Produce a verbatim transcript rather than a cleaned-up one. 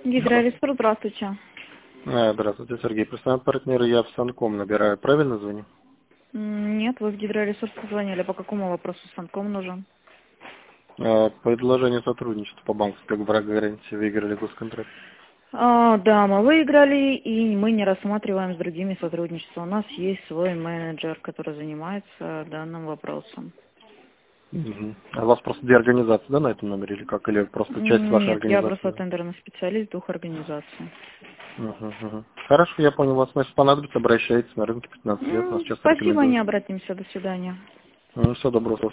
Гидроресурс, здравствуйте. А, Здравствуйте, Сергей. Персональный партнер, я в Санком набираю. Правильно звоню? М, Нет, вы в гидроресурс позвонили. По какому вопросу Санком нужен? А, Предложение сотрудничества по банковской гарантии выиграли госконтракт. А, да, мы выиграли, и мы не рассматриваем с другими сотрудничество. У нас есть свой менеджер, который занимается данным вопросом. Мгм. А у вас просто две организации, да, на этом номере или как? Или просто часть М, вашей Нет, я просто организации? тендерный специалист двух организаций. Мгм, мгм. Хорошо, я понял вас. Значит, понадобится, обращайтесь на рынке пятнадцать лет. У нас М, сейчас Спасибо, рекомендую. не обратимся. До свидания. Всего доброго.